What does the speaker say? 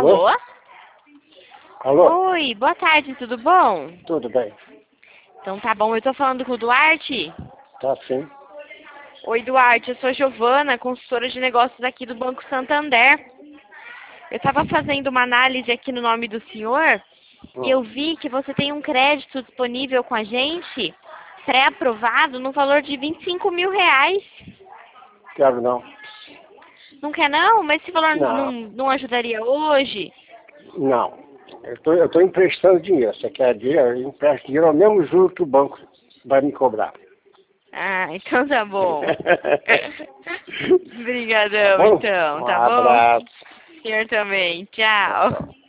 Alô? Alô? Oi, boa tarde, tudo bom? Tudo bem? Então tá bom, eu tô falando com o Duarte. Tá sim. Oi, Duarte, eu sou Giovana, consultora de negócios aqui do Banco Santander. Eu estava fazendo uma análise aqui no nome do senhor e eu vi que você tem um crédito disponível com a gente, pré-aprovado, no valor de R$ 25.000. Quero não. Não quer não? Mas esse valor Não, não ajudaria hoje? não. Eu tô emprestando dinheiro. Você quer dinheiro? Eu empresto dinheiro ao mesmo juro que o banco vai me cobrar. Ah, então tá bom. Tá Obrigadão, bom? então, Um tá bom? abraço. O senhor também. Tchau, Tchau. tchau.